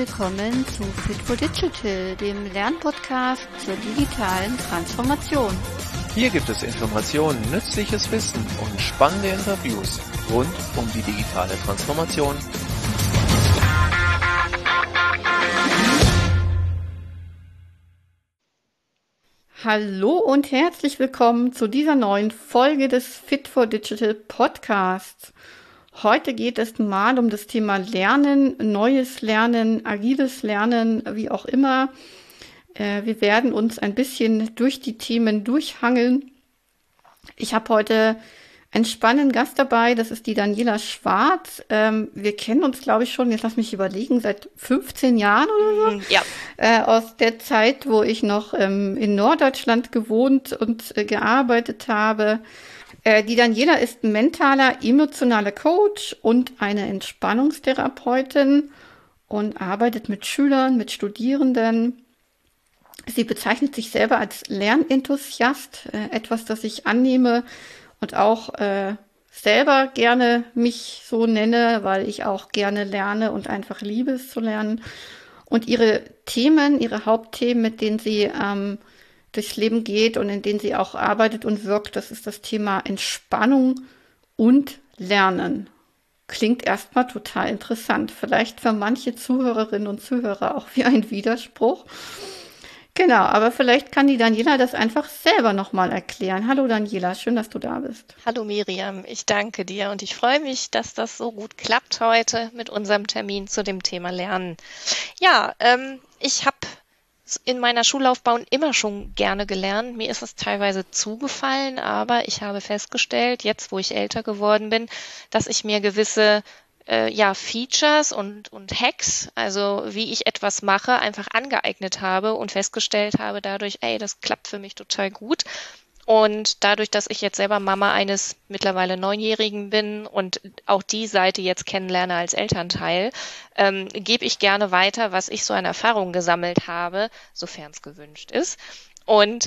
willkommen zu Fit for Digital, dem Lernpodcast zur digitalen Transformation. Hier gibt es Informationen, nützliches Wissen und spannende Interviews rund um die digitale Transformation. Hallo und herzlich willkommen zu dieser neuen Folge des Fit for Digital Podcasts. Heute geht es mal um das Thema Lernen, neues Lernen, agiles Lernen, wie auch immer. Wir werden uns ein bisschen durch die Themen durchhangeln. Ich habe heute einen spannenden Gast dabei, das ist die Daniela Schwarz. Wir kennen uns, glaube ich, schon, jetzt lass mich überlegen, seit 15 Jahren oder so. Ja. Aus der Zeit, wo ich noch in Norddeutschland gewohnt und gearbeitet habe. Die Daniela ist ein mentaler, emotionaler Coach und eine Entspannungstherapeutin und arbeitet mit Schülern, mit Studierenden. Sie bezeichnet sich selber als Lernenthusiast, etwas, das ich annehme und auch selber gerne mich so nenne, weil ich auch gerne lerne und einfach liebe es zu lernen. Und ihre Themen, ihre Hauptthemen, mit denen sie durchs Leben geht und in denen sie auch arbeitet und wirkt, das ist das Thema Entspannung und Lernen. Klingt erstmal total interessant. Vielleicht für manche Zuhörerinnen und Zuhörer auch wie ein Widerspruch. Genau, aber vielleicht kann die Daniela das einfach selber nochmal erklären. Hallo Daniela, schön, dass du da bist. Hallo Miriam, ich danke dir und ich freue mich, dass das so gut klappt heute mit unserem Termin zu dem Thema Lernen. Ja, ich habe in meiner Schullaufbahn immer schon gerne gelernt. Mir ist es teilweise zugefallen, aber ich habe festgestellt, jetzt wo ich älter geworden bin, dass ich mir gewisse Features und Hacks, also wie ich etwas mache, einfach angeeignet habe und festgestellt habe dadurch, das klappt für mich total gut. Und dadurch, dass ich jetzt selber Mama eines mittlerweile 9-Jährigen bin und auch die Seite jetzt kennenlerne als Elternteil, gebe ich gerne weiter, was ich so an Erfahrungen gesammelt habe, sofern es gewünscht ist. Und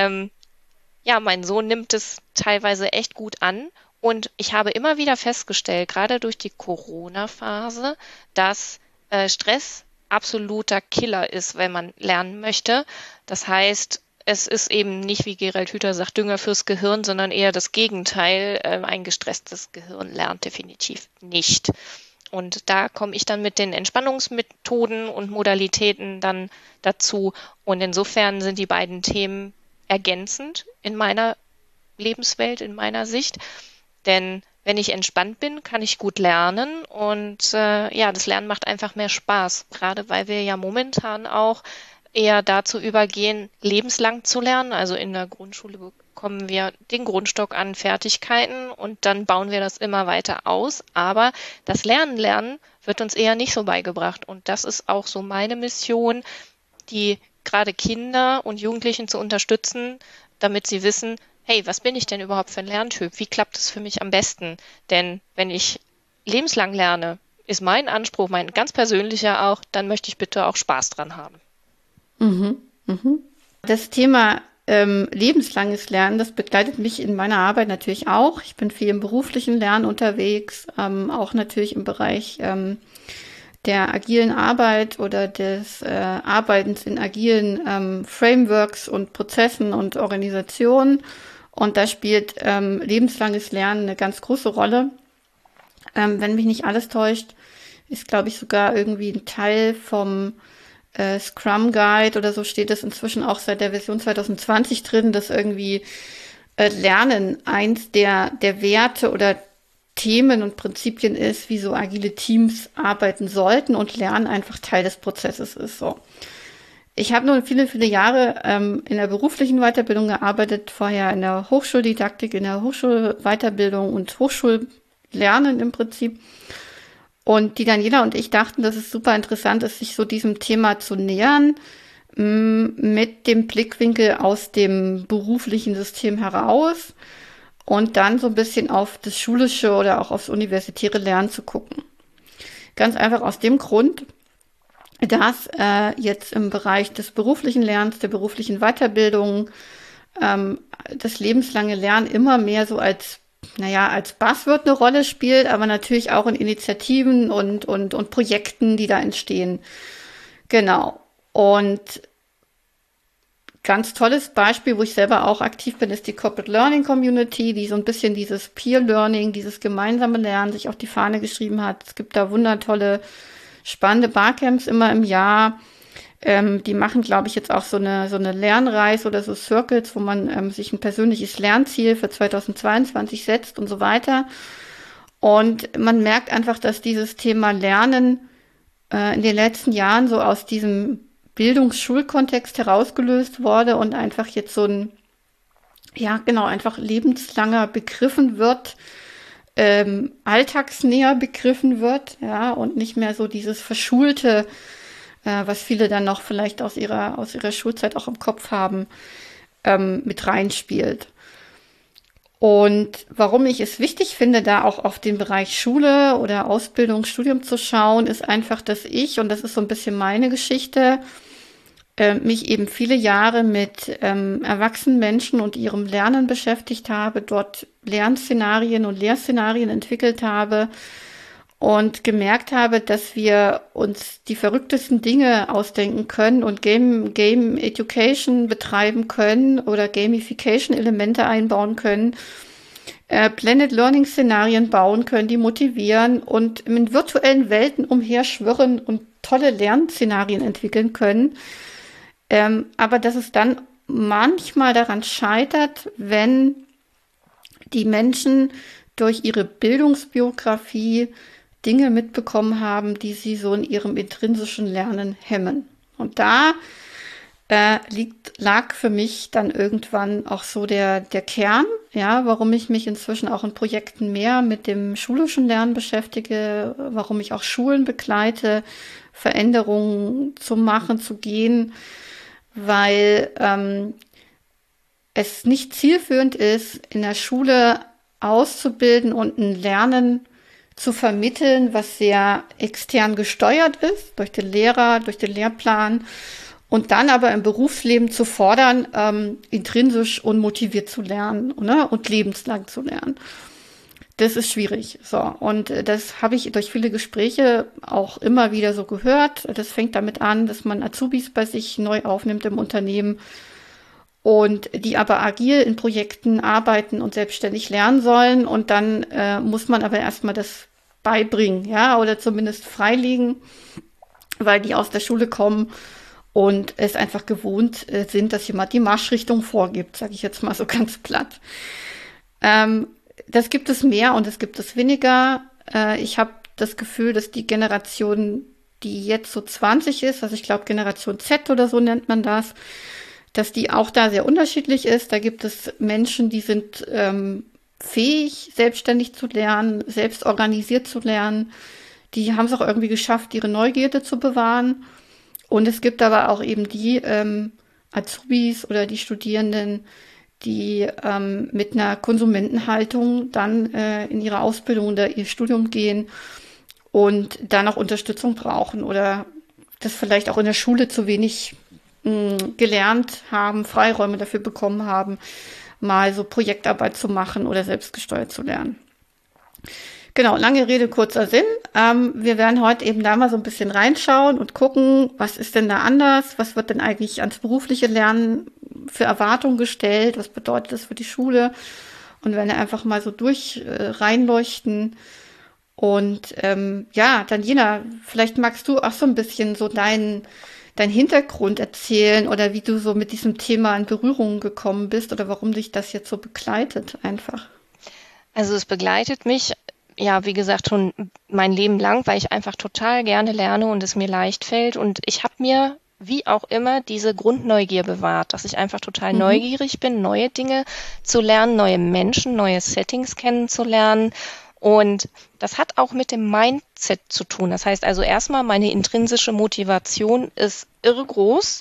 mein Sohn nimmt es teilweise echt gut an. Und ich habe immer wieder festgestellt, gerade durch die Corona-Phase, dass Stress absoluter Killer ist, wenn man lernen möchte. Das heißt, es ist eben nicht, wie Gerald Hüther sagt, Dünger fürs Gehirn, sondern eher das Gegenteil. Ein gestresstes Gehirn lernt definitiv nicht. Und da komme ich dann mit den Entspannungsmethoden und Modalitäten dann dazu. Und insofern sind die beiden Themen ergänzend in meiner Lebenswelt, in meiner Sicht. Denn wenn ich entspannt bin, kann ich gut lernen und das Lernen macht einfach mehr Spaß. Gerade weil wir ja momentan auch eher dazu übergehen, lebenslang zu lernen. Also in der Grundschule bekommen wir den Grundstock an Fertigkeiten und dann bauen wir das immer weiter aus. Aber das Lernen wird uns eher nicht so beigebracht. Und das ist auch so meine Mission, die gerade Kinder und Jugendlichen zu unterstützen, damit sie wissen, hey, was bin ich denn überhaupt für ein Lerntyp? Wie klappt es für mich am besten? Denn wenn ich lebenslang lerne, ist mein Anspruch, mein ganz persönlicher auch, dann möchte ich bitte auch Spaß dran haben. Das Thema lebenslanges Lernen, das begleitet mich in meiner Arbeit natürlich auch. Ich bin viel im beruflichen Lernen unterwegs, auch natürlich im Bereich der agilen Arbeit oder des Arbeitens in agilen Frameworks und Prozessen und Organisationen. Und da spielt lebenslanges Lernen eine ganz große Rolle. Wenn mich nicht alles täuscht, ist, glaube ich, sogar irgendwie ein Teil vom Scrum Guide oder so steht es inzwischen auch seit der Version 2020 drin, dass irgendwie Lernen eins der Werte oder Themen und Prinzipien ist, wie so agile Teams arbeiten sollten und Lernen einfach Teil des Prozesses ist. So. Ich habe nun viele, viele Jahre in der beruflichen Weiterbildung gearbeitet, vorher in der Hochschuldidaktik, in der Hochschulweiterbildung und Hochschullernen im Prinzip. Und die Daniela und ich dachten, dass es super interessant ist, sich so diesem Thema zu nähern, mit dem Blickwinkel aus dem beruflichen System heraus und dann so ein bisschen auf das schulische oder auch aufs universitäre Lernen zu gucken. Ganz einfach aus dem Grund, dass jetzt im Bereich des beruflichen Lernens, der beruflichen Weiterbildung, das lebenslange Lernen immer mehr so als Buzzword eine Rolle spielt, aber natürlich auch in Initiativen und Projekten, die da entstehen. Genau. Und ganz tolles Beispiel, wo ich selber auch aktiv bin, ist die Corporate Learning Community, die so ein bisschen dieses Peer Learning, dieses gemeinsame Lernen sich auf die Fahne geschrieben hat. Es gibt da wundertolle, spannende Barcamps immer im Jahr. Die machen, glaube ich, jetzt auch so eine Lernreise oder so Circles, wo man sich ein persönliches Lernziel für 2022 setzt und so weiter. Und man merkt einfach, dass dieses Thema Lernen in den letzten Jahren so aus diesem Bildungsschulkontext herausgelöst wurde und einfach jetzt so ein, ja genau, einfach lebenslanger begriffen wird, alltagsnäher begriffen wird, ja, und nicht mehr so dieses Verschulte, was viele dann noch vielleicht aus ihrer Schulzeit auch im Kopf haben, mit reinspielt. Und warum ich es wichtig finde, da auch auf den Bereich Schule oder Ausbildung, Studium zu schauen, ist einfach, dass ich, und das ist so ein bisschen meine Geschichte, mich eben viele Jahre mit erwachsenen Menschen und ihrem Lernen beschäftigt habe, dort Lernszenarien und Lehrszenarien entwickelt habe und gemerkt habe, dass wir uns die verrücktesten Dinge ausdenken können und Game Education betreiben können oder Gamification-Elemente einbauen können, Blended Learning Szenarien bauen können, die motivieren und in virtuellen Welten umherschwirren und tolle Lernszenarien entwickeln können. Aber dass es dann manchmal daran scheitert, wenn die Menschen durch ihre Bildungsbiografie Dinge mitbekommen haben, die sie so in ihrem intrinsischen Lernen hemmen. Und da lag für mich dann irgendwann auch so der Kern, ja, warum ich mich inzwischen auch in Projekten mehr mit dem schulischen Lernen beschäftige, warum ich auch Schulen begleite, Veränderungen zu machen, zu gehen, weil es nicht zielführend ist, in der Schule auszubilden und ein Lernen zu vermitteln, was sehr extern gesteuert ist, durch den Lehrer, durch den Lehrplan, und dann aber im Berufsleben zu fordern, intrinsisch und motiviert zu lernen, ne, und lebenslang zu lernen. Das ist schwierig. So, und das habe ich durch viele Gespräche auch immer wieder so gehört. Das fängt damit an, dass man Azubis bei sich neu aufnimmt im Unternehmen und die aber agil in Projekten arbeiten und selbstständig lernen sollen. Und dann muss man aber erstmal das beibringen, ja, oder zumindest freilegen, weil die aus der Schule kommen und es einfach gewohnt sind, dass jemand die Marschrichtung vorgibt, sage ich jetzt mal so ganz platt. Das gibt es mehr und es gibt es weniger. Ich habe das Gefühl, dass die Generation, die jetzt so 20 ist, also ich glaube Generation Z oder so nennt man das, dass die auch da sehr unterschiedlich ist. Da gibt es Menschen, die sind fähig, selbstständig zu lernen, selbst organisiert zu lernen. Die haben es auch irgendwie geschafft, ihre Neugierde zu bewahren. Und es gibt aber auch eben die Azubis oder die Studierenden, die mit einer Konsumentenhaltung dann in ihre Ausbildung oder ihr Studium gehen und dann auch Unterstützung brauchen oder das vielleicht auch in der Schule zu wenig gelernt haben, Freiräume dafür bekommen haben, mal so Projektarbeit zu machen oder selbstgesteuert zu lernen. Genau, lange Rede, kurzer Sinn. Wir werden heute eben da mal so ein bisschen reinschauen und gucken, was ist denn da anders? Was wird denn eigentlich ans berufliche Lernen für Erwartungen gestellt? Was bedeutet das für die Schule? Und wenn wir einfach mal so reinleuchten. Und ja, Daniela, vielleicht magst du auch so ein bisschen so dein Hintergrund erzählen oder wie du so mit diesem Thema in Berührung gekommen bist oder warum dich das jetzt so begleitet einfach. Also es begleitet mich, ja, wie gesagt, schon mein Leben lang, weil ich einfach total gerne lerne und es mir leicht fällt. Und ich habe mir, wie auch immer, diese Grundneugier bewahrt, dass ich einfach total neugierig bin, neue Dinge zu lernen, neue Menschen, neue Settings kennenzulernen. Und das hat auch mit dem Mindset zu tun. Das heißt also erstmal, meine intrinsische Motivation ist irre groß.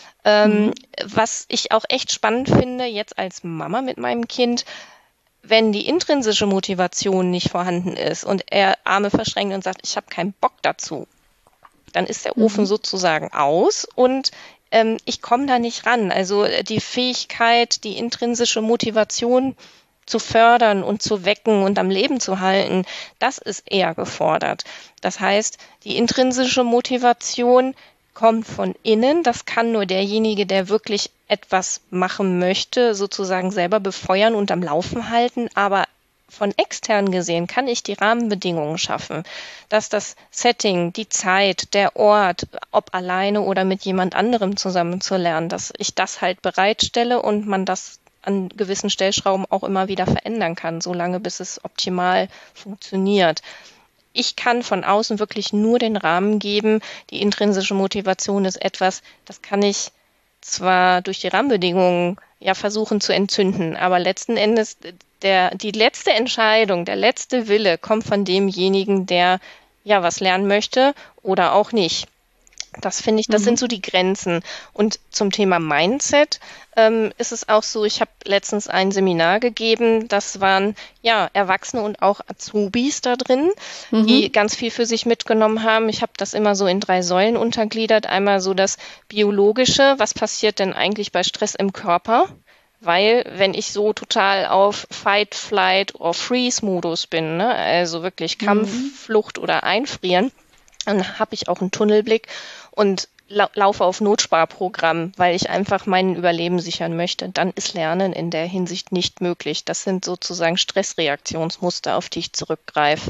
Was ich auch echt spannend finde, jetzt als Mama mit meinem Kind, wenn die intrinsische Motivation nicht vorhanden ist und er Arme verschränkt und sagt, ich habe keinen Bock dazu, dann ist der Ofen sozusagen aus und ich komme da nicht ran. Also die Fähigkeit, die intrinsische Motivation zu fördern und zu wecken und am Leben zu halten, das ist eher gefordert. Das heißt, die intrinsische Motivation kommt von innen. Das kann nur derjenige, der wirklich etwas machen möchte, sozusagen selber befeuern und am Laufen halten. Aber von extern gesehen kann ich die Rahmenbedingungen schaffen, dass das Setting, die Zeit, der Ort, ob alleine oder mit jemand anderem zusammen zu lernen, dass ich das halt bereitstelle und man das an gewissen Stellschrauben auch immer wieder verändern kann, solange bis es optimal funktioniert. Ich kann von außen wirklich nur den Rahmen geben. Die intrinsische Motivation ist etwas, das kann ich zwar durch die Rahmenbedingungen ja versuchen zu entzünden, aber letzten Endes die letzte Entscheidung, der letzte Wille kommt von demjenigen, der ja was lernen möchte oder auch nicht. Das finde ich, das sind so die Grenzen. Und zum Thema Mindset ist es auch so, ich habe letztens ein Seminar gegeben, das waren ja Erwachsene und auch Azubis da drin, die ganz viel für sich mitgenommen haben. Ich habe das immer so in 3 Säulen untergliedert. Einmal so das Biologische, was passiert denn eigentlich bei Stress im Körper? Weil wenn ich so total auf Fight, Flight oder Freeze-Modus bin, ne, also wirklich Kampf, Flucht oder Einfrieren, dann habe ich auch einen Tunnelblick und laufe auf Notsparprogramm, weil ich einfach mein Überleben sichern möchte. Dann ist Lernen in der Hinsicht nicht möglich. Das sind sozusagen Stressreaktionsmuster, auf die ich zurückgreife.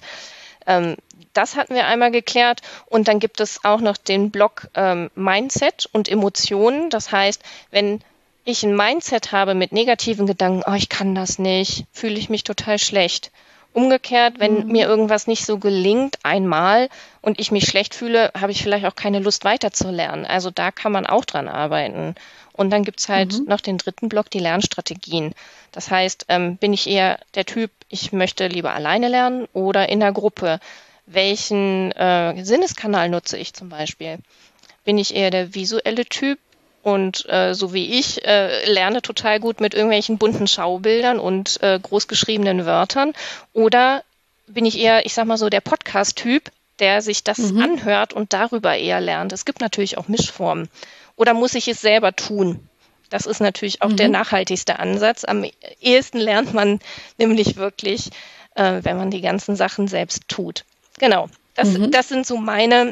Das hatten wir einmal geklärt. Und dann gibt es auch noch den Block Mindset und Emotionen. Das heißt, wenn ich ein Mindset habe mit negativen Gedanken, oh, ich kann das nicht, fühle ich mich total schlecht. Umgekehrt, wenn mir irgendwas nicht so gelingt einmal und ich mich schlecht fühle, habe ich vielleicht auch keine Lust weiterzulernen. Also da kann man auch dran arbeiten. Und dann gibt's halt noch den dritten Block, die Lernstrategien. Das heißt, bin ich eher der Typ, ich möchte lieber alleine lernen oder in der Gruppe? Welchen Sinneskanal nutze ich zum Beispiel? Bin ich eher der visuelle Typ? Und so wie ich lerne total gut mit irgendwelchen bunten Schaubildern und großgeschriebenen Wörtern. Oder bin ich eher, ich sag mal so, der Podcast-Typ, der sich das anhört und darüber eher lernt. Es gibt natürlich auch Mischformen. Oder muss ich es selber tun? Das ist natürlich auch der nachhaltigste Ansatz. Am ehesten lernt man nämlich wirklich, wenn man die ganzen Sachen selbst tut. Genau, das sind so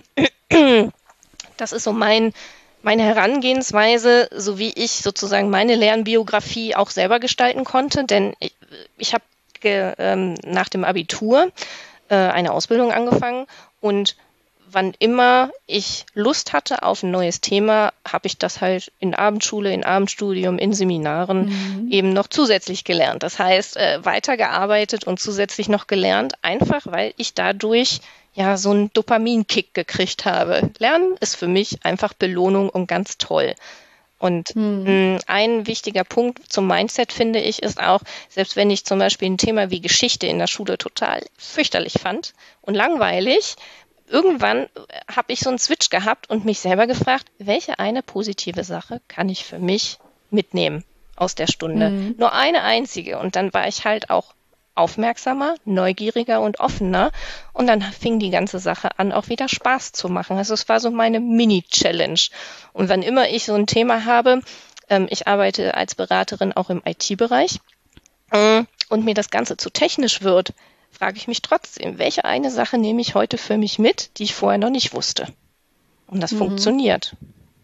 das ist so meine Herangehensweise, so wie ich sozusagen meine Lernbiografie auch selber gestalten konnte, denn ich habe nach dem Abitur eine Ausbildung angefangen und wann immer ich Lust hatte auf ein neues Thema, habe ich das halt in Abendschule, in Abendstudium, in Seminaren eben noch zusätzlich gelernt. Das heißt, weitergearbeitet und zusätzlich noch gelernt, einfach weil ich dadurch ja so einen Dopaminkick gekriegt habe. Lernen ist für mich einfach Belohnung und ganz toll. Und ein wichtiger Punkt zum Mindset, finde ich, ist auch, selbst wenn ich zum Beispiel ein Thema wie Geschichte in der Schule total fürchterlich fand und langweilig, irgendwann habe ich so einen Switch gehabt und mich selber gefragt, welche eine positive Sache kann ich für mich mitnehmen aus der Stunde? Nur eine einzige. Und dann war ich halt auch aufmerksamer, neugieriger und offener. Und dann fing die ganze Sache an, auch wieder Spaß zu machen. Also es war so meine Mini-Challenge. Und wann immer ich so ein Thema habe, ich arbeite als Beraterin auch im IT-Bereich, und mir das Ganze zu technisch wird, frage ich mich trotzdem, welche eine Sache nehme ich heute für mich mit, die ich vorher noch nicht wusste? Und das funktioniert.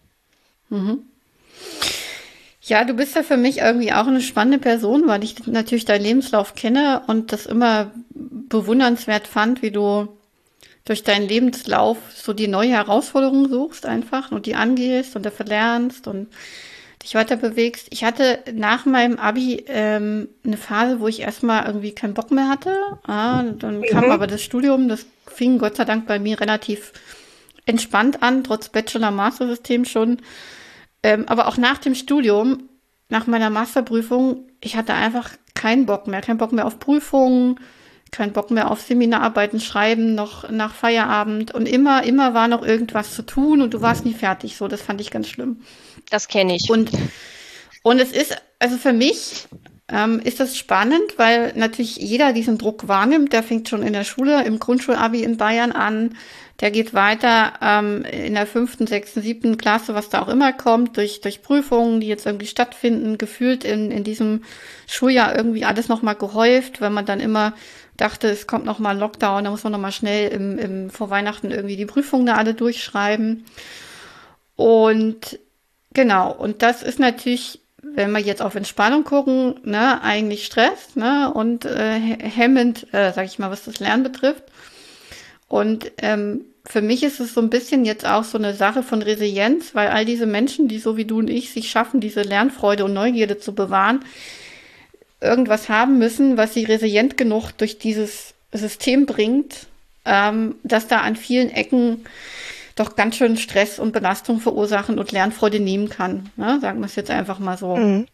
Ja, du bist ja für mich irgendwie auch eine spannende Person, weil ich natürlich deinen Lebenslauf kenne und das immer bewundernswert fand, wie du durch deinen Lebenslauf so die neue Herausforderung suchst einfach und die angehst und dafür lernst und dich weiter bewegst. Ich hatte nach meinem Abi eine Phase, wo ich erstmal irgendwie keinen Bock mehr hatte. Dann kam aber das Studium, das fing Gott sei Dank bei mir relativ entspannt an, trotz Bachelor-Master-System schon. Aber auch nach dem Studium, nach meiner Masterprüfung, ich hatte einfach keinen Bock mehr auf Prüfungen, keinen Bock mehr auf Seminararbeiten schreiben, noch nach Feierabend und immer war noch irgendwas zu tun und du warst nie fertig. So, das fand ich ganz schlimm. Das kenne ich. Und es ist, also für mich ist das spannend, weil natürlich jeder diesen Druck wahrnimmt. Der fängt schon in der Schule, im Grundschulabi in Bayern an. Der geht weiter in der 5., 6., 7. Klasse, was da auch immer kommt, durch Prüfungen, die jetzt irgendwie stattfinden, gefühlt in diesem Schuljahr irgendwie alles nochmal gehäuft, weil man dann immer dachte, es kommt nochmal ein Lockdown, da muss man nochmal schnell vor Weihnachten irgendwie die Prüfungen da alle durchschreiben. Und genau, und das ist natürlich, wenn wir jetzt auf Entspannung gucken, ne, eigentlich Stress, ne, und hemmend, sag ich mal, was das Lernen betrifft. Und für mich ist es so ein bisschen jetzt auch so eine Sache von Resilienz, weil all diese Menschen, die so wie du und ich sich schaffen, diese Lernfreude und Neugierde zu bewahren, irgendwas haben müssen, was sie resilient genug durch dieses System bringt, dass da an vielen Ecken doch ganz schön Stress und Belastung verursachen und Lernfreude nehmen kann. Ne? Sagen wir es jetzt einfach mal so. Mhm.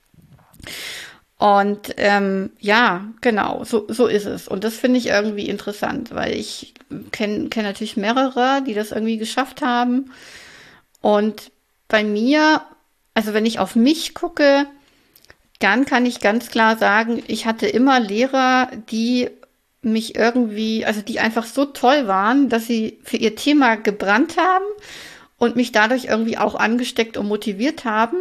Und ja, genau, so ist es. Und das finde ich irgendwie interessant, weil ich kenn natürlich mehrere, die das irgendwie geschafft haben. Und bei mir, also wenn ich auf mich gucke, dann kann ich ganz klar sagen, ich hatte immer Lehrer, die mich irgendwie, also die einfach so toll waren, dass sie für ihr Thema gebrannt haben und mich dadurch irgendwie auch angesteckt und motiviert haben.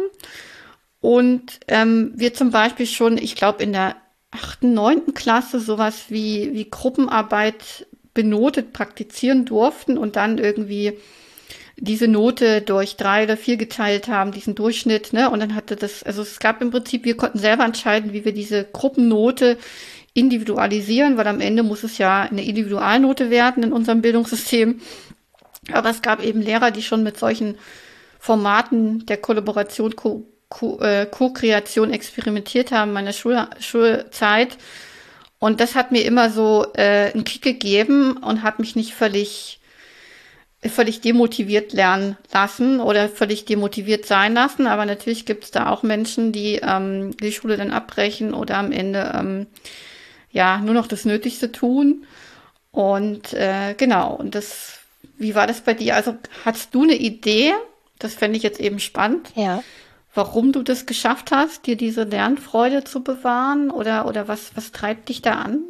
Und wir zum Beispiel schon, ich glaube, in der 8., 9. Klasse sowas wie Gruppenarbeit benotet praktizieren durften und dann irgendwie diese Note durch 3 oder 4 geteilt haben, diesen Durchschnitt, ne? Und dann hatte das, also es gab im Prinzip, wir konnten selber entscheiden, wie wir diese Gruppennote individualisieren, weil am Ende muss es ja eine Individualnote werden in unserem Bildungssystem. Aber es gab eben Lehrer, die schon mit solchen Formaten der Kollaboration, Co-Kreation experimentiert haben in meiner Schulzeit. Und das hat mir immer so einen Kick gegeben und hat mich nicht völlig demotiviert lernen lassen oder völlig demotiviert sein lassen. Aber natürlich gibt es da auch Menschen, die die Schule dann abbrechen oder am Ende ja nur noch das Nötigste tun. Und genau, und das, wie war das bei dir? Also hast du eine Idee? Das fände ich jetzt eben spannend. Ja. Warum du das geschafft hast, dir diese Lernfreude zu bewahren? Oder was treibt dich da an?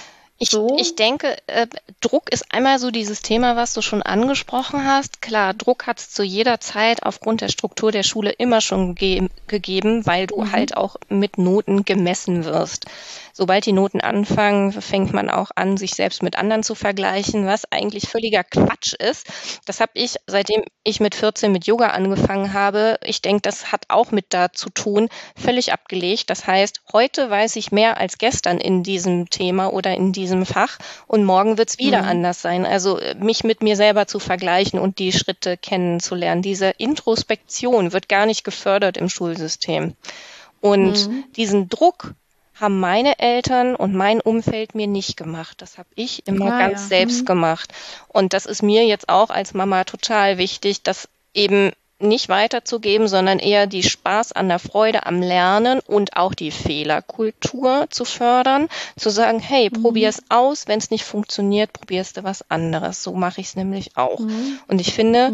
Ich denke, Druck ist einmal so dieses Thema, was du schon angesprochen hast. Klar, Druck hat es zu jeder Zeit aufgrund der Struktur der Schule immer schon gegeben, weil du halt auch mit Noten gemessen wirst. Sobald die Noten anfangen, fängt man auch an, sich selbst mit anderen zu vergleichen, was eigentlich völliger Quatsch ist. Das habe ich, seitdem ich mit 14 mit Yoga angefangen habe, ich denke, das hat auch mit da zu tun, völlig abgelegt. Das heißt, heute weiß ich mehr als gestern in diesem Thema oder in diesem Fach und morgen wird es wieder anders sein. Also mich mit mir selber zu vergleichen und die Schritte kennenzulernen. Diese Introspektion wird gar nicht gefördert im Schulsystem. Und diesen Druck haben meine Eltern und mein Umfeld mir nicht gemacht. Das habe ich immer ganz selbst gemacht. Und das ist mir jetzt auch als Mama total wichtig, das eben nicht weiterzugeben, sondern eher die Spaß an der Freude am Lernen und auch die Fehlerkultur zu fördern, zu sagen, hey, probier es aus, wenn es nicht funktioniert, probierst du was anderes. So mache ich es nämlich auch. Und ich finde,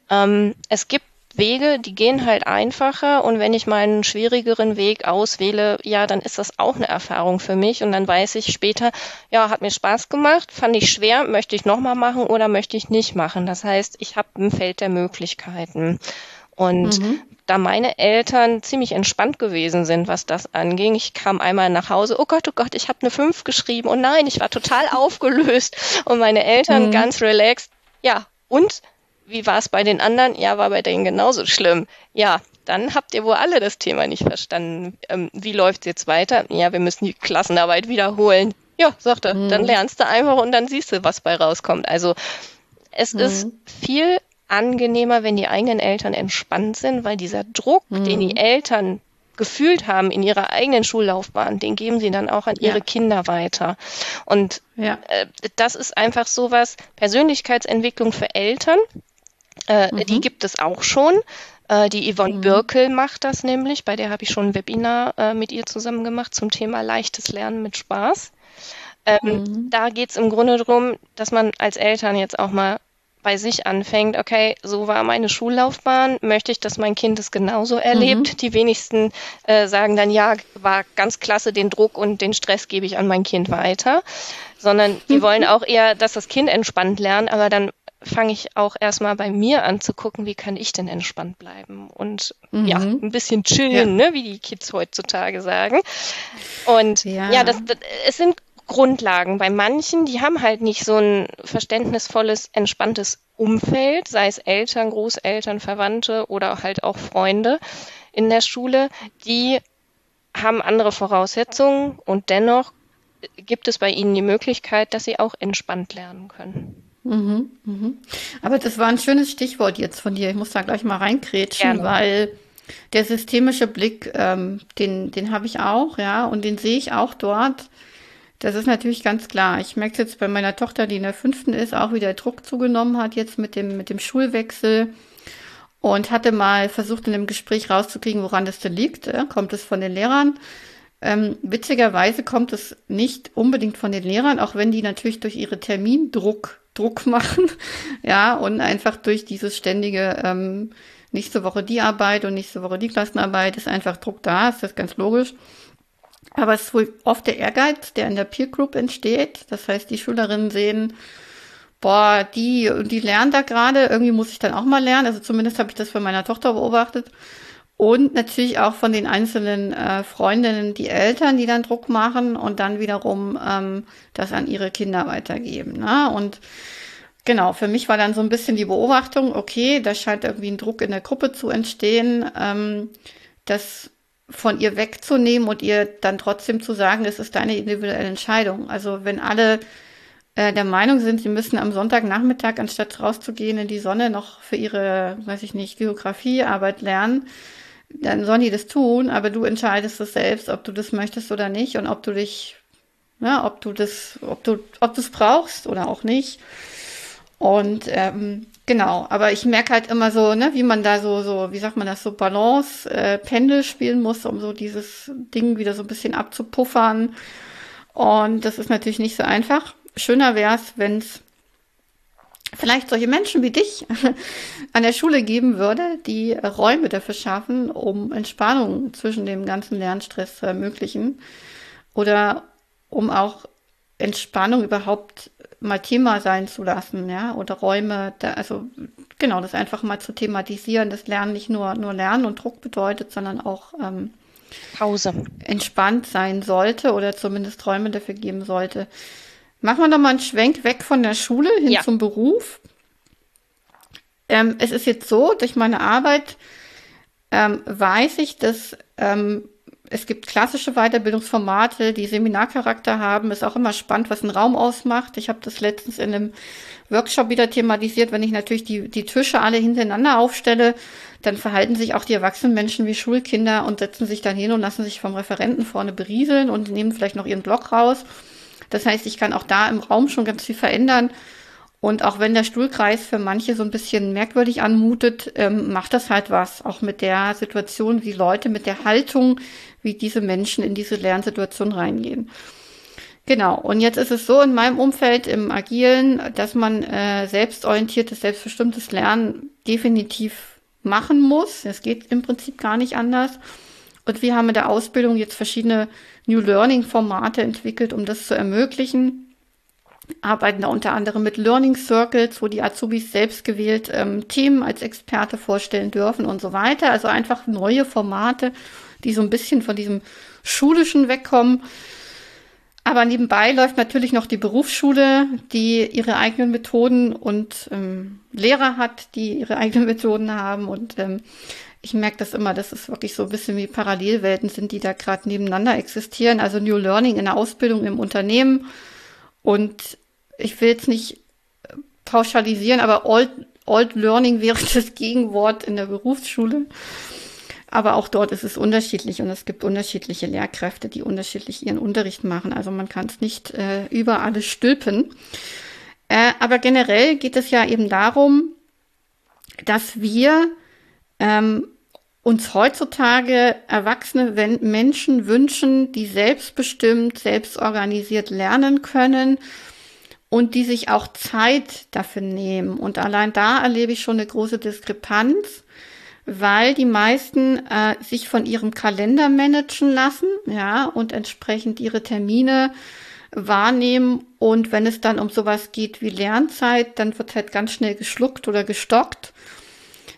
es gibt Wege, die gehen halt einfacher und wenn ich meinen schwierigeren Weg auswähle, ja, dann ist das auch eine Erfahrung für mich und dann weiß ich später, ja, hat mir Spaß gemacht, fand ich schwer, möchte ich nochmal machen oder möchte ich nicht machen. Das heißt, ich habe ein Feld der Möglichkeiten und da meine Eltern ziemlich entspannt gewesen sind, was das anging, ich kam einmal nach Hause, oh Gott, ich habe eine 5 geschrieben, oh nein, ich war total aufgelöst und meine Eltern ganz relaxed, ja, und wie war es bei den anderen? Ja, war bei denen genauso schlimm. Ja, dann habt ihr wohl alle das Thema nicht verstanden. Wie läuft's jetzt weiter? Ja, wir müssen die Klassenarbeit wiederholen. Ja, sagt er, dann lernst du einfach und dann siehst du, was bei rauskommt. Also es ist viel angenehmer, wenn die eigenen Eltern entspannt sind, weil dieser Druck, den die Eltern gefühlt haben in ihrer eigenen Schullaufbahn, den geben sie dann auch an ihre Kinder weiter. Und das ist einfach sowas, Persönlichkeitsentwicklung für Eltern, die gibt es auch schon. Die Yvonne Birkel macht das nämlich, bei der habe ich schon ein Webinar mit ihr zusammen gemacht zum Thema leichtes Lernen mit Spaß. Da geht es im Grunde darum, dass man als Eltern jetzt auch mal bei sich anfängt, okay, so war meine Schullaufbahn, möchte ich, dass mein Kind es genauso erlebt? Die wenigsten sagen dann, ja, war ganz klasse, den Druck und den Stress gebe ich an mein Kind weiter, sondern die wollen auch eher, dass das Kind entspannt lernt, aber dann fange ich auch erstmal bei mir an zu gucken, wie kann ich denn entspannt bleiben und ja, ein bisschen chillen, ne, wie die Kids heutzutage sagen. Und es sind Grundlagen. Bei manchen, die haben halt nicht so ein verständnisvolles, entspanntes Umfeld, sei es Eltern, Großeltern, Verwandte oder halt auch Freunde in der Schule, die haben andere Voraussetzungen und dennoch gibt es bei ihnen die Möglichkeit, dass sie auch entspannt lernen können. Aber das war ein schönes Stichwort jetzt von dir. Ich muss da gleich mal reinkrätschen, Gerne. weil der systemische Blick, den habe ich auch, ja, und den sehe ich auch dort. Das ist natürlich ganz klar. Ich merke es jetzt bei meiner Tochter, die in der 5. ist, auch wie der Druck zugenommen hat jetzt mit dem Schulwechsel und hatte mal versucht, in einem Gespräch rauszukriegen, woran das denn liegt. Kommt es von den Lehrern? Witzigerweise kommt es nicht unbedingt von den Lehrern, auch wenn die natürlich durch ihre Druck machen, ja, und einfach durch dieses ständige, nächste Woche die Arbeit und nächste Woche die Klassenarbeit ist einfach Druck da, ist das ganz logisch. Aber es ist wohl oft der Ehrgeiz, der in der Peer Group entsteht. Das heißt, die Schülerinnen sehen, boah, die lernen da gerade, irgendwie muss ich dann auch mal lernen. Also zumindest habe ich das bei meiner Tochter beobachtet. Und natürlich auch von den einzelnen Freundinnen, die Eltern, die dann Druck machen und dann wiederum das an ihre Kinder weitergeben. Ne? Und genau, für mich war dann so ein bisschen die Beobachtung, okay, da scheint irgendwie ein Druck in der Gruppe zu entstehen, das von ihr wegzunehmen und ihr dann trotzdem zu sagen, es ist deine individuelle Entscheidung. Also wenn alle der Meinung sind, sie müssen am Sonntagnachmittag, anstatt rauszugehen in die Sonne, noch für ihre, weiß ich nicht, Geografiearbeit lernen, dann sollen die das tun, aber du entscheidest es selbst, ob du das möchtest oder nicht und ob du dich, ja, ob du es brauchst oder auch nicht. Und genau, aber ich merke halt immer so, ne, wie man da so, wie sagt man das, so Balance, Pendel spielen muss, um so dieses Ding wieder so ein bisschen abzupuffern. Und das ist natürlich nicht so einfach. Schöner wäre es, wenn es vielleicht solche Menschen wie dich an der Schule geben würde, die Räume dafür schaffen, um Entspannung zwischen dem ganzen Lernstress zu ermöglichen oder um auch Entspannung überhaupt mal Thema sein zu lassen, ja, oder Räume, also genau, das einfach mal zu thematisieren, dass Lernen nicht nur Lernen und Druck bedeutet, sondern auch Pause. entspannt sein sollte oder zumindest Räume dafür geben sollte. Machen wir noch mal einen Schwenk weg von der Schule hin zum Beruf. Es ist jetzt so, durch meine Arbeit weiß ich, dass es gibt klassische Weiterbildungsformate, die Seminarcharakter haben. Ist auch immer spannend, was ein Raum ausmacht. Ich habe das letztens in einem Workshop wieder thematisiert. Wenn ich natürlich die Tische alle hintereinander aufstelle, dann verhalten sich auch die erwachsenen Menschen wie Schulkinder und setzen sich dann hin und lassen sich vom Referenten vorne berieseln und nehmen vielleicht noch ihren Block raus. Das heißt, ich kann auch da im Raum schon ganz viel verändern. Und auch wenn der Stuhlkreis für manche so ein bisschen merkwürdig anmutet, macht das halt was. Auch mit der Situation, wie Leute, mit der Haltung, wie diese Menschen in diese Lernsituation reingehen. Genau. Und jetzt ist es so in meinem Umfeld, im Agilen, dass man selbstorientiertes, selbstbestimmtes Lernen definitiv machen muss. Es geht im Prinzip gar nicht anders. Und wir haben in der Ausbildung jetzt verschiedene New Learning-Formate entwickelt, um das zu ermöglichen. Arbeiten da unter anderem mit Learning Circles, wo die Azubis selbst gewählt Themen als Experte vorstellen dürfen und so weiter. Also einfach neue Formate, die so ein bisschen von diesem Schulischen wegkommen. Aber nebenbei läuft natürlich noch die Berufsschule, die ihre eigenen Methoden und Lehrer hat, die ihre eigenen Methoden haben. Und ich merke das immer, dass es wirklich so ein bisschen wie Parallelwelten sind, die da gerade nebeneinander existieren. Also New Learning in der Ausbildung im Unternehmen. Und ich will jetzt nicht pauschalisieren, aber Old Learning wäre das Gegenwort in der Berufsschule. Aber auch dort ist es unterschiedlich und es gibt unterschiedliche Lehrkräfte, die unterschiedlich ihren Unterricht machen. Also man kann es nicht über alles stülpen. Aber generell geht es ja eben darum, dass wir uns heutzutage erwachsene Menschen wünschen, die selbstbestimmt, selbstorganisiert lernen können und die sich auch Zeit dafür nehmen. Und allein da erlebe ich schon eine große Diskrepanz, weil die meisten sich von ihrem Kalender managen lassen, ja, und entsprechend ihre Termine wahrnehmen. Und wenn es dann um sowas geht wie Lernzeit, dann wird halt ganz schnell geschluckt oder gestockt.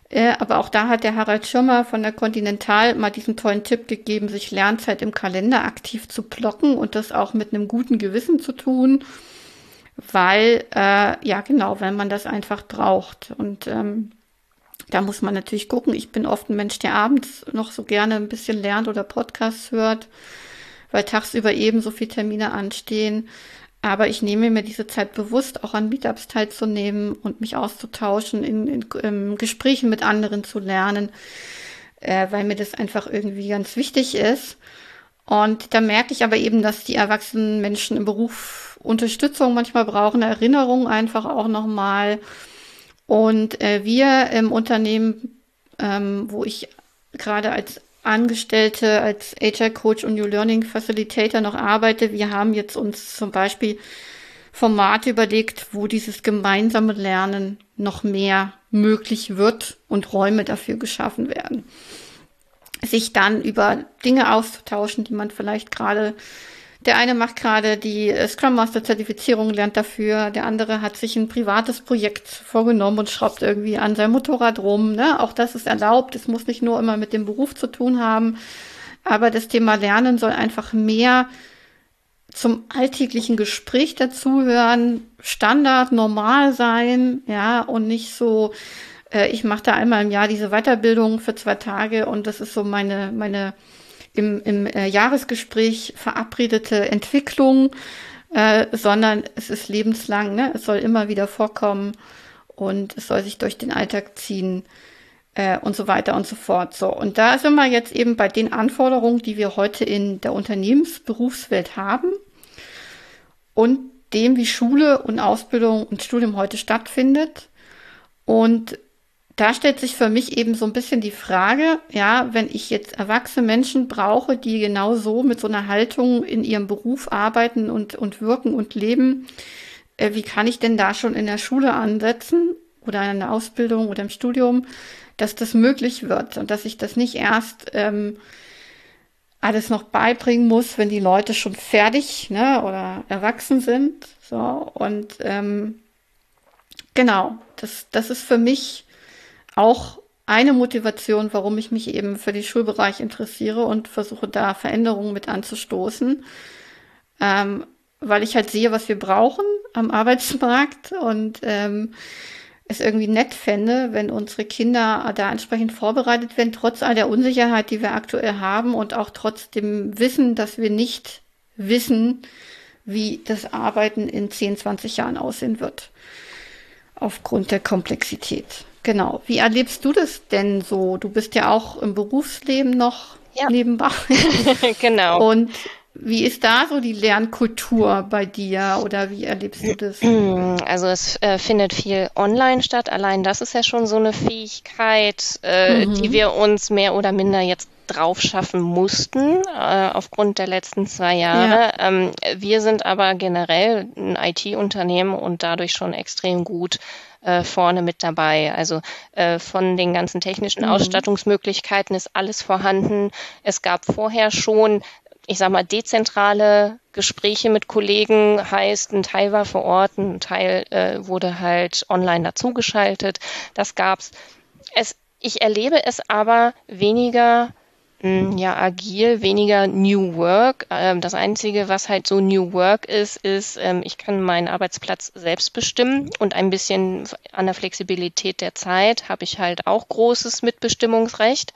Aber auch da hat der Harald Schirmer von der Continental mal diesen tollen Tipp gegeben, sich Lernzeit im Kalender aktiv zu blocken und das auch mit einem guten Gewissen zu tun, weil, ja genau, wenn man das einfach braucht. Und da muss man natürlich gucken. Ich bin oft ein Mensch, der abends noch so gerne ein bisschen lernt oder Podcasts hört, weil tagsüber eben so viele Termine anstehen. Aber ich nehme mir diese Zeit bewusst, auch an Meetups teilzunehmen und mich auszutauschen, in Gesprächen mit anderen zu lernen, weil mir das einfach irgendwie ganz wichtig ist. Und da merke ich aber eben, dass die erwachsenen Menschen im Beruf Unterstützung manchmal brauchen, Erinnerung einfach auch nochmal. Und wir im Unternehmen, wo ich gerade als Angestellte, als HR-Coach und New Learning Facilitator noch arbeite, wir haben jetzt uns zum Beispiel Formate überlegt, wo dieses gemeinsame Lernen noch mehr möglich wird und Räume dafür geschaffen werden. Sich dann über Dinge auszutauschen, die man vielleicht gerade, der eine macht gerade die Scrum Master Zertifizierung, lernt dafür, der andere hat sich ein privates Projekt vorgenommen und schraubt irgendwie an seinem Motorrad rum, ne? Auch das ist erlaubt, es muss nicht nur immer mit dem Beruf zu tun haben, aber das Thema Lernen soll einfach mehr zum alltäglichen Gespräch dazuhören, Standard, normal sein, ja, und nicht so, ich mache da einmal im Jahr diese Weiterbildung für 2 Tage und das ist so meine im Jahresgespräch verabredete Entwicklung, sondern es ist lebenslang, ne? Es soll immer wieder vorkommen und es soll sich durch den Alltag ziehen und so weiter und so fort. So, und da sind wir jetzt eben bei den Anforderungen, die wir heute in der Unternehmensberufswelt haben und dem, wie Schule und Ausbildung und Studium heute stattfindet. Und da stellt sich für mich eben so ein bisschen die Frage, ja, wenn ich jetzt erwachsene Menschen brauche, die genau so mit so einer Haltung in ihrem Beruf arbeiten und wirken und leben, wie kann ich denn da schon in der Schule ansetzen oder in der Ausbildung oder im Studium, dass das möglich wird und dass ich das nicht erst alles noch beibringen muss, wenn die Leute schon fertig, ne, oder erwachsen sind. So, und genau, das ist für mich auch eine Motivation, warum ich mich eben für den Schulbereich interessiere und versuche da Veränderungen mit anzustoßen, weil ich halt sehe, was wir brauchen am Arbeitsmarkt und es irgendwie nett fände, wenn unsere Kinder da entsprechend vorbereitet werden, trotz all der Unsicherheit, die wir aktuell haben und auch trotz dem Wissen, dass wir nicht wissen, wie das Arbeiten in 10, 20 Jahren aussehen wird, aufgrund der Komplexität. Genau. Wie erlebst du das denn so? Du bist ja auch im Berufsleben noch nebenbei. Genau. Und wie ist da so die Lernkultur bei dir oder wie erlebst du das? Also es findet viel online statt. Allein das ist ja schon so eine Fähigkeit, die wir uns mehr oder minder jetzt drauf schaffen mussten, aufgrund der letzten 2 Jahre. Ja. Wir sind aber generell ein IT-Unternehmen und dadurch schon extrem gut vorne mit dabei. Also von den ganzen technischen Ausstattungsmöglichkeiten ist alles vorhanden. Es gab vorher schon, ich sag mal, dezentrale Gespräche mit Kollegen, heißt, ein Teil war vor Ort, ein Teil wurde halt online dazugeschaltet. Das gab's. Ich erlebe es aber weniger agil, weniger New Work. Das Einzige, was halt so New Work ist, ich kann meinen Arbeitsplatz selbst bestimmen und ein bisschen an der Flexibilität der Zeit habe ich halt auch großes Mitbestimmungsrecht.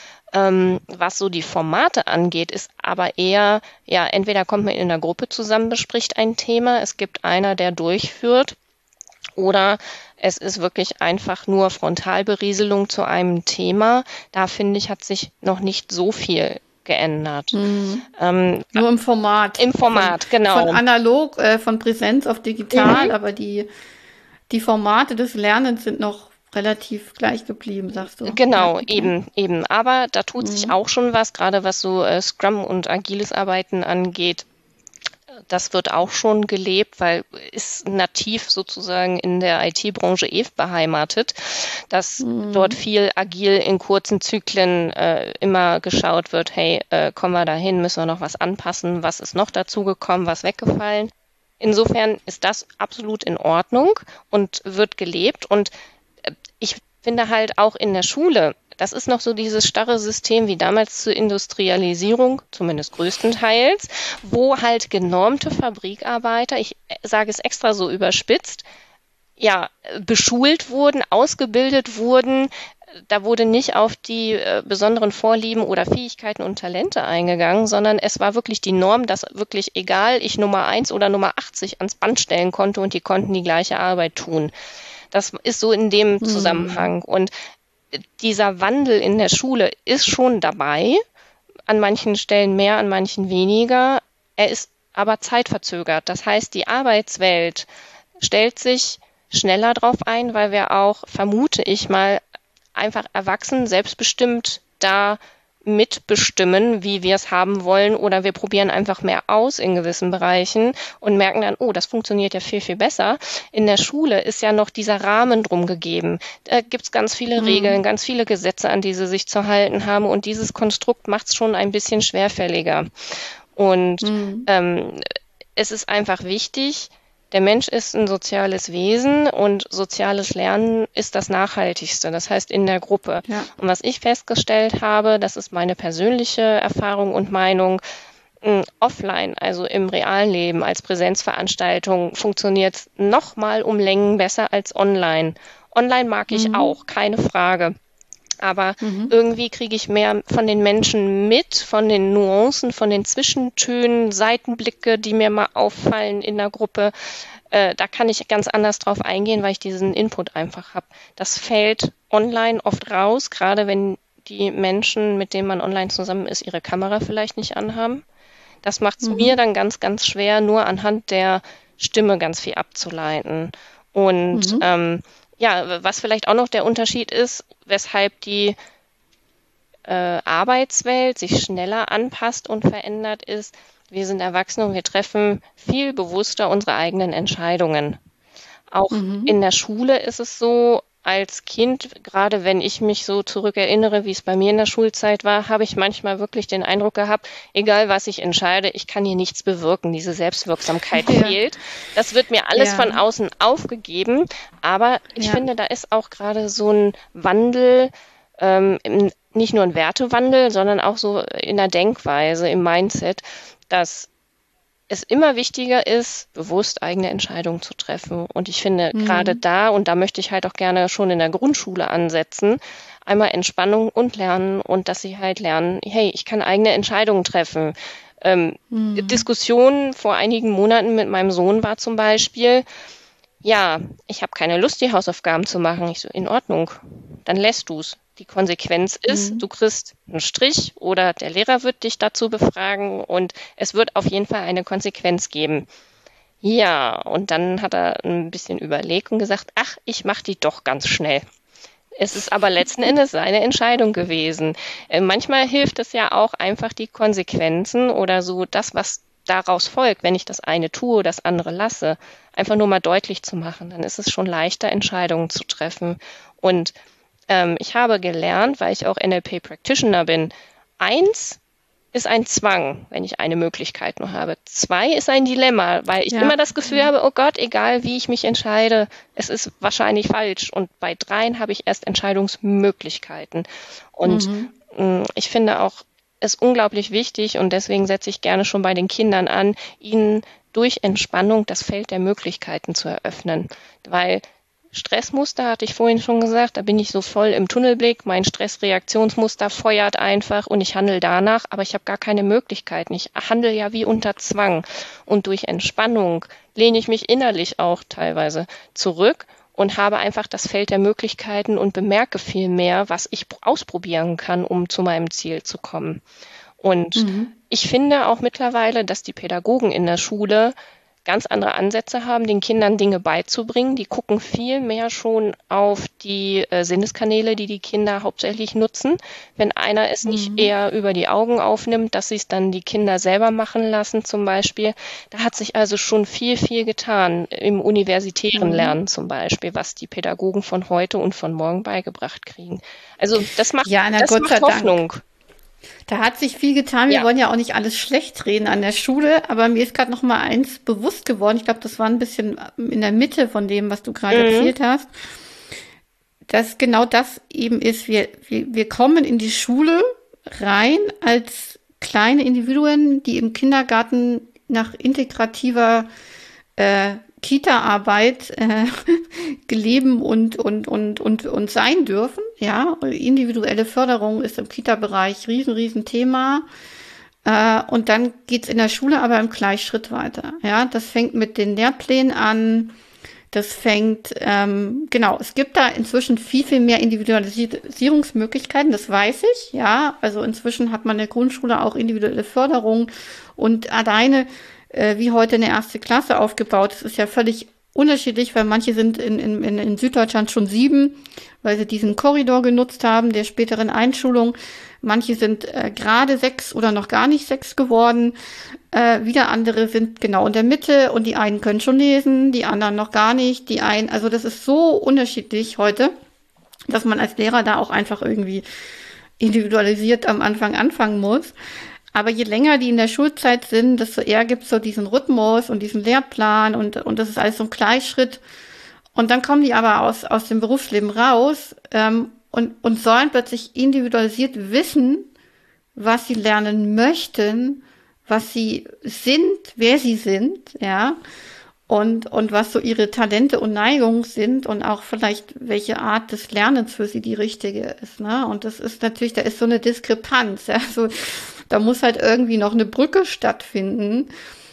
Was so die Formate angeht, ist aber eher, ja, entweder kommt man in einer Gruppe zusammen, bespricht ein Thema, es gibt einer, der durchführt, oder es ist wirklich einfach nur Frontalberieselung zu einem Thema. Da, finde ich, hat sich noch nicht so viel geändert. Nur im Format. Im Format, genau. Von analog, von Präsenz auf digital, aber die Formate des Lernens sind noch relativ gleich geblieben, sagst du. Genau, ja, eben. Aber da tut sich auch schon was, gerade was so Scrum und agiles Arbeiten angeht. Das wird auch schon gelebt, weil ist nativ sozusagen in der IT-Branche beheimatet, dass dort viel agil in kurzen Zyklen immer geschaut wird, hey, kommen wir dahin, müssen wir noch was anpassen, was ist noch dazugekommen, was weggefallen. Insofern ist das absolut in Ordnung und wird gelebt und ich finde halt auch in der Schule, das ist noch so dieses starre System wie damals zur Industrialisierung, zumindest größtenteils, wo halt genormte Fabrikarbeiter, ich sage es extra so überspitzt, ja, beschult wurden, ausgebildet wurden. Da wurde nicht auf die besonderen Vorlieben oder Fähigkeiten und Talente eingegangen, sondern es war wirklich die Norm, dass wirklich egal, ich Nummer 1 oder Nummer 80 ans Band stellen konnte und die konnten die gleiche Arbeit tun. Das ist so in dem Zusammenhang. Und dieser Wandel in der Schule ist schon dabei, an manchen Stellen mehr, an manchen weniger. Er ist aber zeitverzögert. Das heißt, die Arbeitswelt stellt sich schneller drauf ein, weil wir auch, vermute ich mal, einfach erwachsen, selbstbestimmt da mitbestimmen, wie wir es haben wollen, oder wir probieren einfach mehr aus in gewissen Bereichen und merken dann, oh, das funktioniert ja viel, viel besser. In der Schule ist ja noch dieser Rahmen drum gegeben. Da gibt's ganz viele Regeln, ganz viele Gesetze, an die sie sich zu halten haben, und dieses Konstrukt macht es schon ein bisschen schwerfälliger. Und es ist einfach wichtig, der Mensch ist ein soziales Wesen und soziales Lernen ist das Nachhaltigste, das heißt in der Gruppe. Ja. Und was ich festgestellt habe, das ist meine persönliche Erfahrung und Meinung, offline, also im realen Leben als Präsenzveranstaltung, funktioniert es nochmal um Längen besser als online. Online mag ich auch, keine Frage. Aber irgendwie kriege ich mehr von den Menschen mit, von den Nuancen, von den Zwischentönen, Seitenblicke, die mir mal auffallen in der Gruppe. Da kann ich ganz anders drauf eingehen, weil ich diesen Input einfach habe. Das fällt online oft raus, gerade wenn die Menschen, mit denen man online zusammen ist, ihre Kamera vielleicht nicht anhaben. Das macht es mir dann ganz, ganz schwer, nur anhand der Stimme ganz viel abzuleiten. Und ja, was vielleicht auch noch der Unterschied ist, weshalb die Arbeitswelt sich schneller anpasst und verändert, ist, wir sind Erwachsene und wir treffen viel bewusster unsere eigenen Entscheidungen. Auch in der Schule ist es so, als Kind, gerade wenn ich mich so zurückerinnere, wie es bei mir in der Schulzeit war, habe ich manchmal wirklich den Eindruck gehabt, egal was ich entscheide, ich kann hier nichts bewirken. Diese Selbstwirksamkeit fehlt. Das wird mir alles von außen aufgegeben. Aber ich finde, da ist auch gerade so ein Wandel, nicht nur ein Wertewandel, sondern auch so in der Denkweise, im Mindset, dass es immer wichtiger ist, bewusst eigene Entscheidungen zu treffen. Und ich finde gerade da, und da möchte ich halt auch gerne schon in der Grundschule ansetzen, einmal Entspannung und Lernen, und dass sie halt lernen, hey, ich kann eigene Entscheidungen treffen. Diskussion vor einigen Monaten mit meinem Sohn war zum Beispiel, ja, ich habe keine Lust, die Hausaufgaben zu machen. Ich so, in Ordnung, dann lässt du's. Die Konsequenz ist, du kriegst einen Strich oder der Lehrer wird dich dazu befragen und es wird auf jeden Fall eine Konsequenz geben. Ja, und dann hat er ein bisschen überlegt und gesagt, ach, ich mache die doch ganz schnell. Es ist aber letzten Endes seine Entscheidung gewesen. Manchmal hilft es ja auch einfach die Konsequenzen oder so das, was daraus folgt, wenn ich das eine tue, das andere lasse, einfach nur mal deutlich zu machen. Dann ist es schon leichter, Entscheidungen zu treffen. Und ich habe gelernt, weil ich auch NLP-Practitioner bin, 1 ist ein Zwang, wenn ich eine Möglichkeit nur habe. 2 ist ein Dilemma, weil ich immer das Gefühl habe, oh Gott, egal wie ich mich entscheide, es ist wahrscheinlich falsch. Und bei 3 habe ich erst Entscheidungsmöglichkeiten. Und ich finde auch, es ist unglaublich wichtig, und deswegen setze ich gerne schon bei den Kindern an, ihnen durch Entspannung das Feld der Möglichkeiten zu eröffnen. Weil Stressmuster, hatte ich vorhin schon gesagt, da bin ich so voll im Tunnelblick, mein Stressreaktionsmuster feuert einfach und ich handle danach, aber ich habe gar keine Möglichkeiten. Ich handle ja wie unter Zwang, und durch Entspannung lehne ich mich innerlich auch teilweise zurück und habe einfach das Feld der Möglichkeiten und bemerke viel mehr, was ich ausprobieren kann, um zu meinem Ziel zu kommen. Und ich finde auch mittlerweile, dass die Pädagogen in der Schule ganz andere Ansätze haben, den Kindern Dinge beizubringen. Die gucken viel mehr schon auf die Sinneskanäle, die die Kinder hauptsächlich nutzen. Wenn einer es nicht eher über die Augen aufnimmt, dass sie es dann die Kinder selber machen lassen zum Beispiel. Da hat sich also schon viel, viel getan im universitären Lernen zum Beispiel, was die Pädagogen von heute und von morgen beigebracht kriegen. Also das macht, das macht Hoffnung. Dank. Da hat sich viel getan. Wir wollen ja auch nicht alles schlecht reden an der Schule, aber mir ist gerade noch mal eins bewusst geworden. Ich glaube, das war ein bisschen in der Mitte von dem, was du gerade erzählt hast. dass genau das eben ist. Wir kommen in die Schule rein als kleine Individuen, die im Kindergarten nach integrativer Kita-Arbeit leben und sein dürfen. Ja, individuelle Förderung ist im Kita-Bereich riesen Thema. Und dann geht's in der Schule aber im Gleichschritt weiter. Ja, das fängt mit den Lehrplänen an. Das fängt, genau, es gibt da inzwischen viel mehr Individualisierungsmöglichkeiten, das weiß ich, ja. Also inzwischen hat man in der Grundschule auch individuelle Förderung und alleine, wie heute eine erste Klasse aufgebaut ist, ist ja völlig unterschiedlich, weil manche sind in Süddeutschland schon 7, weil sie diesen Korridor genutzt haben, der späteren Einschulung. Manche sind gerade 6 oder noch gar nicht 6 geworden. Wieder andere sind genau in der Mitte und die einen können schon lesen, die anderen noch gar nicht. Also das ist so unterschiedlich heute, dass man als Lehrer da auch einfach irgendwie individualisiert am Anfang anfangen muss. Aber je länger die in der Schulzeit sind, desto eher gibt's so diesen Rhythmus und diesen Lehrplan und das ist alles so ein Gleichschritt. Und dann kommen die aber aus dem Berufsleben raus und sollen plötzlich individualisiert wissen, was sie lernen möchten, was sie sind, wer sie sind, ja, und was so ihre Talente und Neigungen sind und auch vielleicht welche Art des Lernens für sie die richtige ist, ne? Und das ist natürlich, da ist so eine Diskrepanz, ja, so, da muss halt irgendwie noch eine Brücke stattfinden,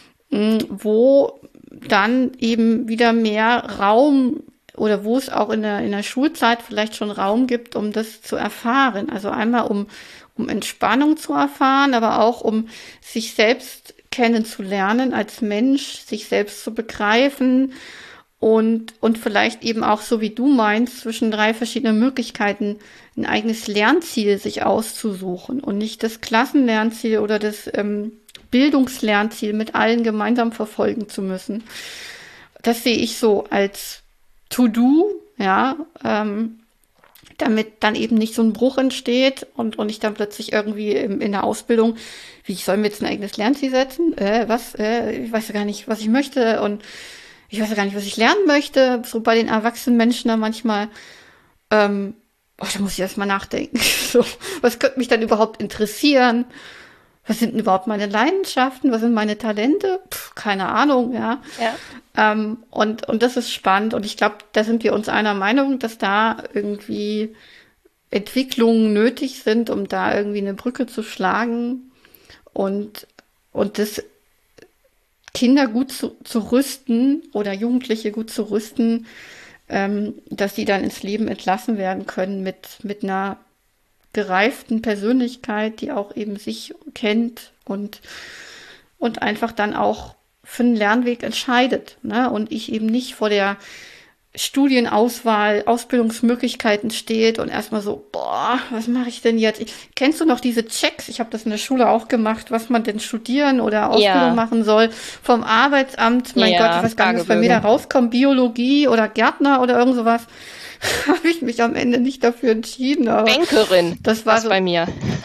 wo dann eben wieder mehr Raum oder wo es auch in der Schulzeit vielleicht schon Raum gibt, um das zu erfahren. Also einmal um Entspannung zu erfahren, aber auch um sich selbst kennenzulernen als Mensch, sich selbst zu begreifen und vielleicht eben auch, so wie du meinst, zwischen 3 verschiedenen Möglichkeiten ein eigenes Lernziel sich auszusuchen und nicht das Klassenlernziel oder das Bildungslernziel mit allen gemeinsam verfolgen zu müssen. Das sehe ich so als To-Do, ja, damit dann eben nicht so ein Bruch entsteht und ich dann plötzlich irgendwie in der Ausbildung, wie ich soll mir jetzt ein eigenes Lernziel setzen? Ich weiß ja gar nicht, was ich möchte und ich weiß ja gar nicht, was ich lernen möchte. So bei den erwachsenen Menschen dann manchmal, da muss ich erst mal nachdenken. So, was könnte mich dann überhaupt interessieren? Was sind denn überhaupt meine Leidenschaften? Was sind meine Talente? Keine Ahnung, ja. Und das ist spannend. Und ich glaube, da sind wir uns einer Meinung, dass da irgendwie Entwicklungen nötig sind, um da irgendwie eine Brücke zu schlagen und das Kinder gut zu rüsten oder Jugendliche gut zu rüsten, dass die dann ins Leben entlassen werden können mit einer gereiften Persönlichkeit, die auch eben sich kennt und einfach dann auch für einen Lernweg entscheidet, ne? Und ich eben nicht vor der Studienauswahl, Ausbildungsmöglichkeiten steht und erstmal so, boah, was mache ich denn jetzt? Kennst du noch diese Checks? Ich habe das in der Schule auch gemacht, was man denn studieren oder Ausbildung machen soll vom Arbeitsamt. Mein Gott, ich weiß gar nicht, was bei mir da rauskommt, Biologie oder Gärtner oder irgend sowas. Habe ich mich am Ende nicht dafür entschieden. Aber Bankerin, das war so bei mir.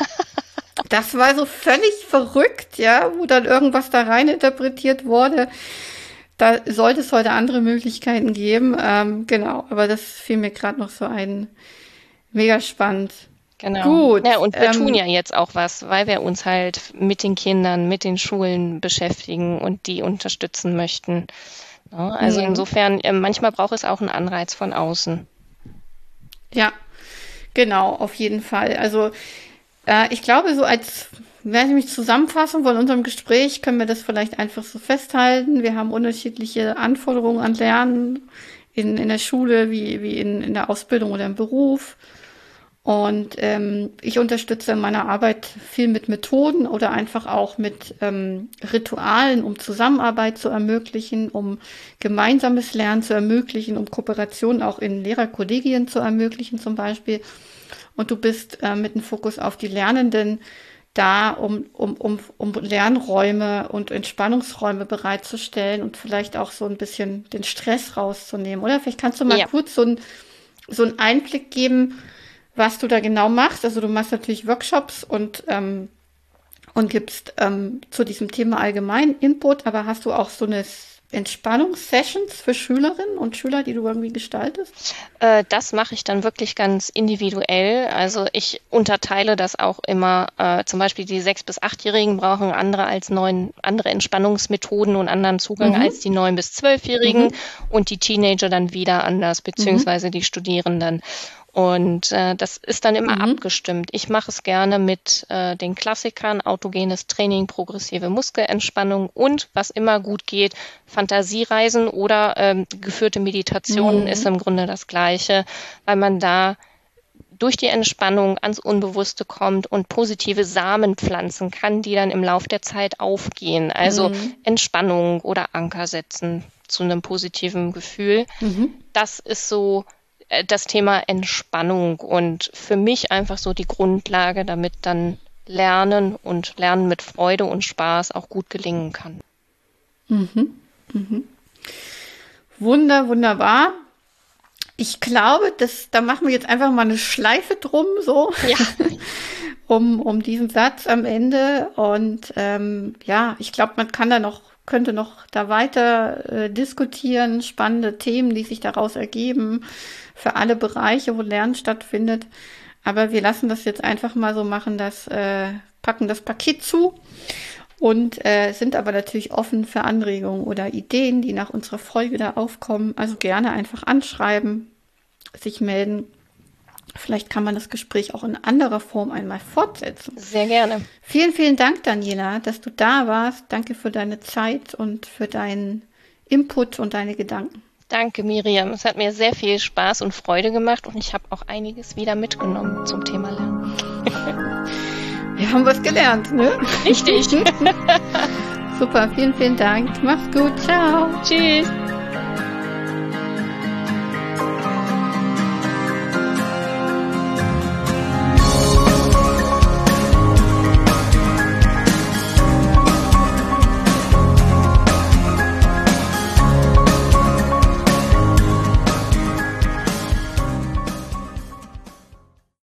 Das war so völlig verrückt, ja, wo dann irgendwas da rein interpretiert wurde. Da sollte es heute andere Möglichkeiten geben. Genau, aber das fiel mir gerade noch so ein. Mega spannend. Genau. Gut. Ja, und wir tun ja jetzt auch was, weil wir uns halt mit den Kindern, mit den Schulen beschäftigen und die unterstützen möchten. Ja, also insofern, manchmal braucht es auch einen Anreiz von außen. Ja, genau, auf jeden Fall. Also ich glaube, so wenn ich mich zusammenfassen von unserem Gespräch, können wir das vielleicht einfach so festhalten. Wir haben unterschiedliche Anforderungen an Lernen in der Schule, wie in der Ausbildung oder im Beruf. Und ich unterstütze in meiner Arbeit viel mit Methoden oder einfach auch mit Ritualen, um Zusammenarbeit zu ermöglichen, um gemeinsames Lernen zu ermöglichen, um Kooperation auch in Lehrerkollegien zu ermöglichen zum Beispiel. Und du bist mit dem Fokus auf die Lernenden da, um Lernräume und Entspannungsräume bereitzustellen und vielleicht auch so ein bisschen den Stress rauszunehmen. Oder vielleicht kannst du mal kurz so einen Einblick geben, was du da genau machst. Also du machst natürlich Workshops und gibst zu diesem Thema allgemein Input, aber hast du auch so eine Entspannungssessions für Schülerinnen und Schüler, die du irgendwie gestaltest? Das mache ich dann wirklich ganz individuell. Also ich unterteile das auch immer. Zum Beispiel die 6- bis 8-Jährigen brauchen andere Entspannungsmethoden und anderen Zugang als die 9- bis 12-Jährigen und die Teenager dann wieder anders, beziehungsweise die Studierenden. Und das ist dann immer abgestimmt. Ich mache es gerne mit den Klassikern, autogenes Training, progressive Muskelentspannung und, was immer gut geht, Fantasiereisen oder geführte Meditationen ist im Grunde das Gleiche, weil man da durch die Entspannung ans Unbewusste kommt und positive Samen pflanzen kann, die dann im Lauf der Zeit aufgehen. Also Entspannung oder Anker setzen zu einem positiven Gefühl. Das ist so das Thema Entspannung und für mich einfach so die Grundlage, damit dann Lernen und Lernen mit Freude und Spaß auch gut gelingen kann. Wunderbar. Ich glaube, da machen wir jetzt einfach mal eine Schleife drum, so, Ja. um diesen Satz am Ende. Und ich glaube, man könnte noch da weiter diskutieren, spannende Themen, die sich daraus ergeben, für alle Bereiche, wo Lernen stattfindet. Aber wir lassen das jetzt einfach mal so machen, packen das Paket zu und sind aber natürlich offen für Anregungen oder Ideen, die nach unserer Folge da aufkommen. Also gerne einfach anschreiben, sich melden. Vielleicht kann man das Gespräch auch in anderer Form einmal fortsetzen. Sehr gerne. Vielen, vielen Dank, Daniela, dass du da warst. Danke für deine Zeit und für deinen Input und deine Gedanken. Danke, Miriam. Es hat mir sehr viel Spaß und Freude gemacht und ich habe auch einiges wieder mitgenommen zum Thema Lernen. Wir haben was gelernt, ne? Richtig. Super, vielen, vielen Dank. Mach's gut. Ciao. Tschüss.